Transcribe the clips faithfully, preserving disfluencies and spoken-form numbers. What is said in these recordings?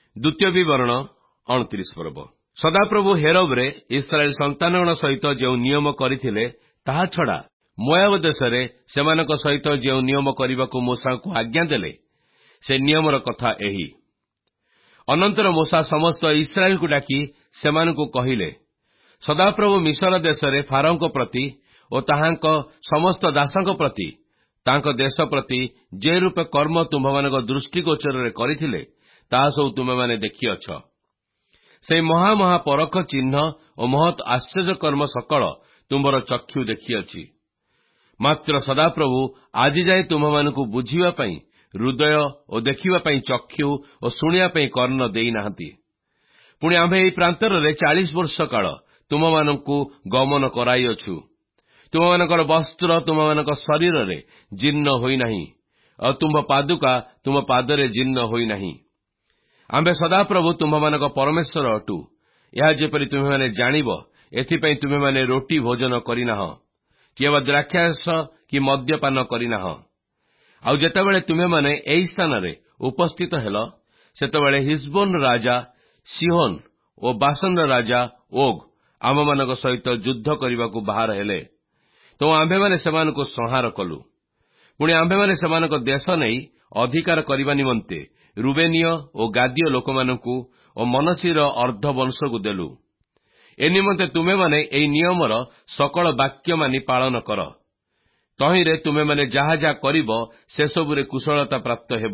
ଦ୍ୱିତୀୟ ବିବରଣ ଅଣତିରିଶ ପର୍ବ। ସଦାପ୍ରଭୁ ହେରୋବରେ ଇସ୍ରାଏଲ ସନ୍ତାନଗଣ ସହିତ ଯେଉଁ ନିୟମ କରିଥିଲେ, ତାହା ଛଡ଼ା ମୋଆବ ଦେଶରେ ସେମାନଙ୍କ ସହିତ ଯେଉଁ ନିୟମ କରିବାକୁ ମୂଷାଙ୍କୁ ଆଜ୍ଞା ଦେଲେ, ସେ ନିୟମର କଥା ଏହି। ଅନନ୍ତର ମୂଷା ସମସ୍ତ ଇସ୍ରାଏଲକୁ ଡାକି ସେମାନଙ୍କୁ କହିଲେ, ସଦାପ୍ରଭୁ ମିଶର ଦେଶରେ ଫାରୋଙ୍କ ପ୍ରତି ଓ ତାହାଙ୍କ ସମସ୍ତ ଦାସଙ୍କ ପ୍ରତି, ତାଙ୍କ ଦେଶ ପ୍ରତି ଯେ ରୂପେ କର୍ମ ତୁମ୍ଭମାନଙ୍କ ଦୃଷ୍ଟିଗୋଚରରେ କରିଥିଲେ, ତାହା ସବୁ ତୁମେମାନେ ଦେଖିଅଛ। ସେହି ମହା ମହା ପରଖ ଚିହ୍ନ ଓ ମହତ୍ ଆଶ୍ଚର୍ଯ୍ୟକର୍ମ ସକଳ ତୁମ୍ଭର ଚକ୍ଷୁ ଦେଖିଅଛି। ମାତ୍ର ସଦାପ୍ରଭୁ ଆଜିଯାଏ ତୁମ୍ଭମାନଙ୍କୁ ବୁଝିବା ପାଇଁ ହୃଦୟ ଓ ଦେଖିବା ପାଇଁ ଚକ୍ଷୁ ଓ ଶୁଣିବା ପାଇଁ କର୍ଣ୍ଣ ଦେଇନାହାନ୍ତି। ପୁଣି ଆମ୍ଭେ ଏହି ପ୍ରାନ୍ତରରେ ଚାଳିଶ ବର୍ଷ କାଳ ତୁମମାନଙ୍କୁ ଗମନ କରାଇଅଛୁ। ତୁମମାନଙ୍କର ବସ୍ତ୍ର ତୁମମାନଙ୍କ ଶରୀରରେ ଜୀର୍ଣ୍ଣ ହୋଇନାହିଁ, ଆଉ ତୁମ୍ଭ ପାଦୁକା ତୁମ ପାଦରେ ଜୀର୍ଣ୍ଣ ହୋଇନାହିଁ। ଆମ୍ଭେ ସଦାପ୍ରଭୁ ତୁମ୍ଭମାନଙ୍କ ପରମେଶ୍ୱର ଅଟୁ। ଏହା ଯେପରି ତୁମେମାନେ ଜାଣିବ, ଏଥିପାଇଁ ତୁମେମାନେ ରୋଟି ଭୋଜନ କରିନାହଁ, କିମ୍ବା ଦ୍ରାକ୍ଷାରସ କି ମଦ୍ୟପାନ କରିନାହଁ। ଆଉ ଯେତେବେଳେ ତୁମେମାନେ ଏହି ସ୍ଥାନରେ ଉପସ୍ଥିତ ହେଲ, ସେତେବେଳେ ହିସବୋନ ରାଜା ସିହୋନ ଓ ବାସନର ରାଜା ଓଗ୍ ଆମ୍ଭମାନଙ୍କ ସହିତ ଯୁଦ୍ଧ କରିବାକୁ ବାହାର ହେଲେ, ତ ଆମ୍ଭେମାନେ ସେମାନଙ୍କୁ ସଂହାର କଲୁ। ପୁଣି ଆମ୍ଭେମାନେ ସେମାନଙ୍କ ଦେଶ ନେଇ ଅଧିକାର କରିବା ନିମନ୍ତେ ରୁବେନୀୟ ଓ ଗାଦୀୟ ଲୋକମାନଙ୍କୁ ଓ ମନସ୍ସୀର ଅର୍ଦ୍ଧ ବଂଶକୁ ଦେଲୁ। ଏ ନିମନ୍ତେ ତୁମେମାନେ ଏହି ନିୟମର ସକଳ ବାକ୍ୟ ମାନି ପାଳନ କର। ତହିଁରେ ତୁମେମାନେ ଯାହା ଯାହା କରିବ, ସେସବୁରେ କୁଶଳତା ପ୍ରାପ୍ତ ହେବ।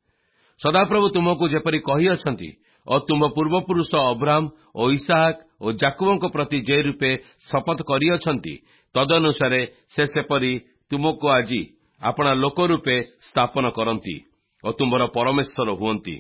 ସଦାପ୍ରଭୁ ତୁମକୁ ଯେପରି କହିଅଛନ୍ତି ଓ ତୁମ୍ଭ ପୂର୍ବପୁରୁଷ ଅବ୍ରାହମ ଓ ଇସାହାକ ଓ ଯାକୁବଙ୍କ ପ୍ରତି ଯେ ରୂପେ ଶପଥ କରିଅଛନ୍ତି, ତଦନୁସାରେ ସେ ସେପରି ତୁମକୁ ଆଜି ଆପଣା ଲୋକ ରୂପେ ସ୍ଥାପନ କରନ୍ତି ଓ ତୁମ୍ଭର ପରମେଶ୍ୱର ହୁଅନ୍ତି।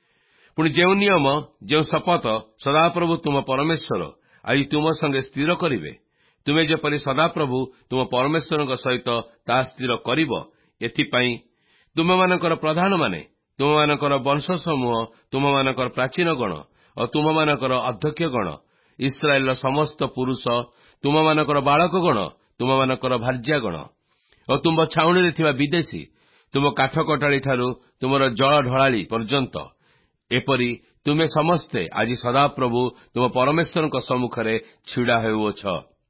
ପୁଣି ଯେଉଁ ନିୟମ, ଯେଉଁ ଶପଥ ସଦାପ୍ରଭୁ ତୁମ ପରମେଶ୍ୱର ଆଜି ତୁମ ସଙ୍ଗେ ସ୍ଥିର କରିବେ, ତୁମେ ଯେପରି ସଦାପ୍ରଭୁ ତୁମ ପରମେଶ୍ୱରଙ୍କ ସହିତ ତାହା ସ୍ଥିର କରିବ, ଏଥିପାଇଁ ତୁମମାନଙ୍କର ପ୍ରଧାନମାନେ, ତୁମମାନଙ୍କର ବଂଶସମୂହ, ତୁମମାନଙ୍କର ପ୍ରାଚୀନଗଣ ଓ ତୁମମାନଙ୍କର ଅଧ୍ୟକ୍ଷଗଣ, ଇସ୍ରାଏଲର ସମସ୍ତ ପୁରୁଷ, ତୁମମାନଙ୍କର ବାଳକଗଣ, ତୁମମାନଙ୍କର ଭାର୍ଯ୍ୟାଗଣ ଓ ତୁମ୍ଭ ଛାଉଣିରେ ଥିବା ବିଦେଶୀ, ତୁମ କାଠକଟାଳିଠାରୁ ତୁମର ଜଳ ଢଳାଳି ପର୍ଯ୍ୟନ୍ତ, ଏପରି ତୁମେ ସମସ୍ତେ ଆଜି ସଦାପ୍ରଭୁ ତୁମ ପରମେଶ୍ୱରଙ୍କ ସମ୍ମୁଖରେ ଛିଡ଼ା ହେଉଅଛ।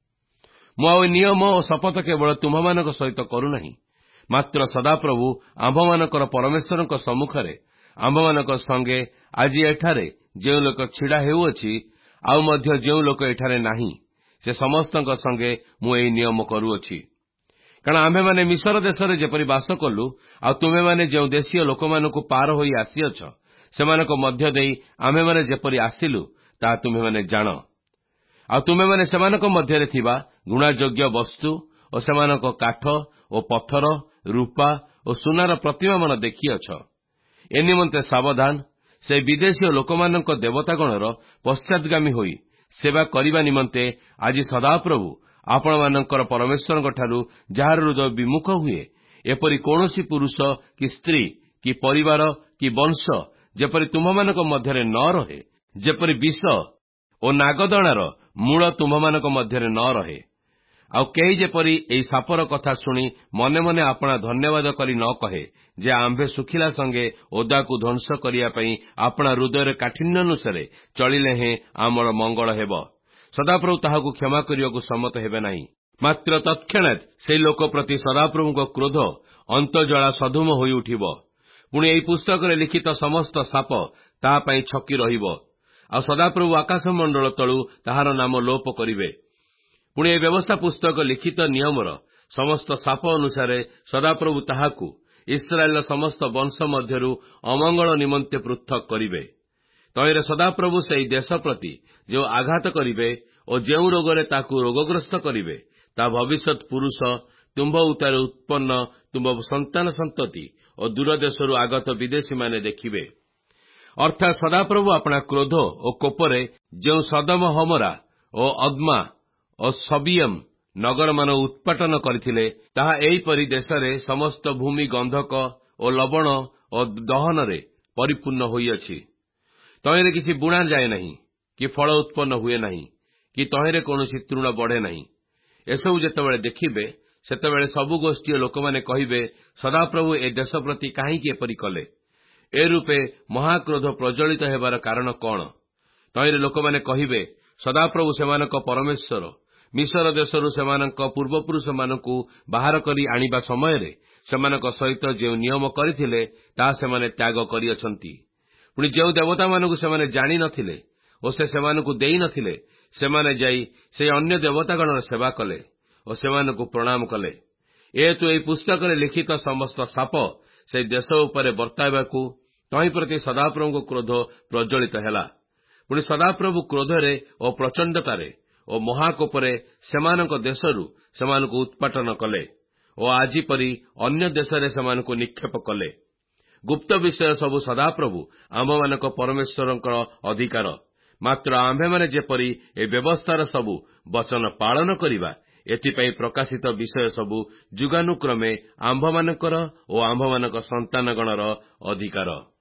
ମୁଁ ଆଉ ନିୟମ ଓ ଶପଥ କେବଳ ତୁମମାନଙ୍କ ସହିତ କରୁନାହିଁ, ମାତ୍ର ସଦାପ୍ରଭୁ ଆମ୍ଭମାନଙ୍କର ପରମେଶ୍ୱରଙ୍କ ସମ୍ମୁଖରେ ଆମ୍ଭମାନଙ୍କ ସଙ୍ଗେ ଆଜି ଏଠାରେ ଯେଉଁ ଲୋକ ଛିଡ଼ା ହେଉଅଛି, ଆଉ ମଧ୍ୟ ଯେଉଁ ଲୋକ ଏଠାରେ ନାହିଁ, ସେ ସମସ୍ତଙ୍କ ସଙ୍ଗେ ମୁଁ ଏହି ନିୟମ କରୁଅଛି। କାରଣ ଆମ୍ଭେମାନେ ମିଶର ଦେଶରେ ଯେପରି ବାସ କଲୁ, ଆଉ ତୁମେମାନେ ଯେଉଁ ଦେଶୀୟ ଲୋକମାନଙ୍କୁ ପାର ହୋଇ ଆସିଅଛ, ସେମାନଙ୍କ ମଧ୍ୟ ଦେଇ ଆମ୍ଭେମାନେ ଯେପରି ଆସିଲୁ, ତାହା ତୁମେମାନେ ଜାଣ। ଆଉ ତୁମେମାନେ ସେମାନଙ୍କ ମଧ୍ୟରେ ଥିବା ଘୃଣାଯୋଗ୍ୟ ବସ୍ତୁ ଓ ସେମାନଙ୍କ କାଠ ଓ ପଥର, ରୂପା ଓ ସୁନାର ପ୍ରତିମାମାନ ଦେଖିଅଛ। ଏ ନିମନ୍ତେ ସାବଧାନ, ସେହି ବିଦେଶୀୟ ଲୋକମାନଙ୍କ ଦେବତାଗଣର ପଶ୍ଚାଦଗାମୀ ହୋଇ ସେବା କରିବା ନିମନ୍ତେ ଆଜି ସଦାପ୍ରଭୁ ଆପଣମାନଙ୍କର ପରମେଶ୍ୱରଙ୍କଠାରୁ ଯାହାର ହୃଦୟ ବିମୁଖ ହୁଏ, ଏପରି କୌଣସି ପୁରୁଷ କି ସ୍ତ୍ରୀ କି ପରିବାର କି ବଂଶ ଯେପରି ତୁମମାନଙ୍କ ମଧ୍ୟରେ ନ ରହେ, ଯେପରି ବିଷ ଓ ନାଗଦଣାର ମୂଳ ତୁମମାନଙ୍କ ମଧ୍ୟରେ ନ ରହେ। ଆଉ କେହି ଯେପରି ଏହି ସାପର କଥା ଶୁଣି ମନେ ମନେ ଆପଣା ଧନ୍ୟବାଦ କରି ନ କହେ ଯେ ଆମ୍ଭେ ଶୁଖିଲା ସଙ୍ଗେ ଓଦାକୁ ଧ୍ୱଂସ କରିବା ପାଇଁ ଆପଣା ହୃଦୟରେ କାଠିନ୍ୟ ଅନୁସାରେ ଚଳିଲେ ହେଁ ଆମର ମଙ୍ଗଳ ହେବ। ସଦାପ୍ରଭୁ ତାହାକୁ କ୍ଷମା କରିବାକୁ ସମ୍ମତ ହେବେ ନାହିଁ। ମାତ୍ର ତତ୍କ୍ଷଣାତ୍ ସେହି ଲୋକ ପ୍ରତି ସଦାପ୍ରଭୁଙ୍କ କ୍ରୋଧ ଅନ୍ତର୍ଜଳା ସଧୂମ ହୋଇ ଉଠିବ। ପୁଣି ଏହି ପୁସ୍ତକରେ ଲିଖିତ ସମସ୍ତ ସାପ ତାହା ପାଇଁ ଛକି ରହିବ, ଆଉ ସଦାପ୍ରଭୁ ଆକାଶମଣ୍ଡଳ ତଳୁ ତାହାର ନାମ ଲୋପ କରିବେ। ପୁଣି ଏହି ବ୍ୟବସ୍ଥା ପୁସ୍ତକ ଲିଖିତ ନିୟମର ସମସ୍ତ ସାପ ଅନୁସାରେ ସଦାପ୍ରଭୁ ତାହାକୁ ଇସ୍ରାଏଲର ସମସ୍ତ ବଂଶ ମଧ୍ୟରୁ ଅମଙ୍ଗଳ ନିମନ୍ତେ ପୃଥକ କରିବେ। ତହିଁରେ ସଦାପ୍ରଭୁ ସେହି ଦେଶ ପ୍ରତି ଯେଉଁ ଆଘାତ କରିବେ ଓ ଯେଉଁ ରୋଗରେ ତାକୁ ରୋଗଗ୍ରସ୍ତ କରିବେ, ତାହା ଭବିଷ୍ୟତ ପୁରୁଷ, ତୁମ୍ଭ ଉତ୍ତାରେ ଉତ୍ପନ୍ନ ତୁମ୍ଭ ସନ୍ତାନ ସନ୍ତତି ଓ ଦୂରଦେଶରୁ ଆଗତ ବିଦେଶୀମାନେ ଦେଖିବେ। ଅର୍ଥାତ୍ ସଦାପ୍ରଭୁ ଆପଣା କ୍ରୋଧ ଓ କୋପରେ ଯେଉଁ ସଦମ, ହମୋରା ଓ ଅଦ୍ମା ଓ ସବିୟମ ନଗରମାନ ଉତ୍ପାଟନ କରିଥିଲେ, ତାହା ଏହିପରି ଦେଶରେ ସମସ୍ତ ଭୂମି ଗନ୍ଧକ ଓ ଲବଣ ଓ ଦହନରେ ପରିପୂର୍ଣ୍ଣ ହୋଇଅଛି। ତହିଁରେ କିଛି ବୁଣା ଯାଏ ନାହିଁ, କି ଫଳ ଉତ୍ପନ୍ନ ହୁଏ ନାହିଁ, କି ତହିଁରେ କୌଣସି ତୃଣ ବଢ଼େ ନାହିଁ। ଏସବୁ ଯେତେବେଳେ ଦେଖିବେ, ସେତେବେଳେ ସବୁ ଗୋଷ୍ଠୀୟ ଲୋକମାନେ କହିବେ, ସଦାପ୍ରଭୁ ଏ ଦେଶ ପ୍ରତି କାହିଁକି ଏପରି କଲେ? ଏ ରୂପେ ମହାକ୍ରୋଧ ପ୍ରଜ୍ୱଳିତ ହେବାର କାରଣ କଣ? ତହିଁରେ ଲୋକମାନେ କହିବେ, ସଦାପ୍ରଭୁ ସେମାନଙ୍କ ପରମେଶ୍ୱର ମିଶର ଦେଶରୁ ସେମାନଙ୍କ ପୂର୍ବପୁରୁଷମାନଙ୍କୁ ବାହାର କରି ଆଣିବା ସମୟରେ ସେମାନଙ୍କ ସହିତ ଯେଉଁ ନିୟମ କରିଥିଲେ ତାହା ସେମାନେ ତ୍ୟାଗ କରିଅଛନ୍ତି। ପୁଣି ଯେଉଁ ଦେବତାମାନଙ୍କୁ ସେମାନେ ଜାଣିନଥିଲେ ଓ ସେ ସେମାନଙ୍କୁ ଦେଇନଥିଲେ, ସେମାନେ ଯାଇ ସେହି ଅନ୍ୟ ଦେବତାଗଣର ସେବା କଲେ ଓ ସେମାନଙ୍କୁ ପ୍ରଣାମ କଲେ। ଏହେତୁ ଏହି ପୁସ୍ତକରେ ଲିଖିତ ସମସ୍ତ ଶାପ ସେହି ଦେଶ ଉପରେ ବର୍ତ୍ତାଇବାକୁ ତହିଁ ପ୍ରତି ସଦାପ୍ରଭୁଙ୍କ କ୍ରୋଧ ପ୍ରଜ୍ୱଳିତ ହେଲା। ପୁଣି ସଦାପ୍ରଭୁ କ୍ରୋଧରେ ଓ ପ୍ରଚଣ୍ଡତାରେ ଓ ମହାକୋପରେ ସେମାନଙ୍କ ଦେଶରୁ ସେମାନଙ୍କୁ ଉତ୍ପାଟନ କଲେ ଓ ଆଜି ପରି ଅନ୍ୟ ଦେଶରେ ସେମାନଙ୍କୁ ନିକ୍ଷେପ କଲେ। ଗୁପ୍ତ ବିଷୟ ସବୁ ସଦାପ୍ରଭୁ ଆମ୍ଭମାନଙ୍କ ପରମେଶ୍ୱରଙ୍କ ଅଧିକାର। ମାତ୍ର ଆମ୍ଭେମାନେ ଯେପରି ଏ ବ୍ୟବସ୍ଥାର ସବୁ ବଚନ ପାଳନ କରିବା, ଏଥିପାଇଁ ପ୍ରକାଶିତ ବିଷୟ ସବୁ ଯୁଗାନୁକ୍ରମେ ଆମ୍ଭମାନଙ୍କର ଓ ଆମ୍ଭମାନଙ୍କ ସନ୍ତାନଗଣର ଅଧିକାର।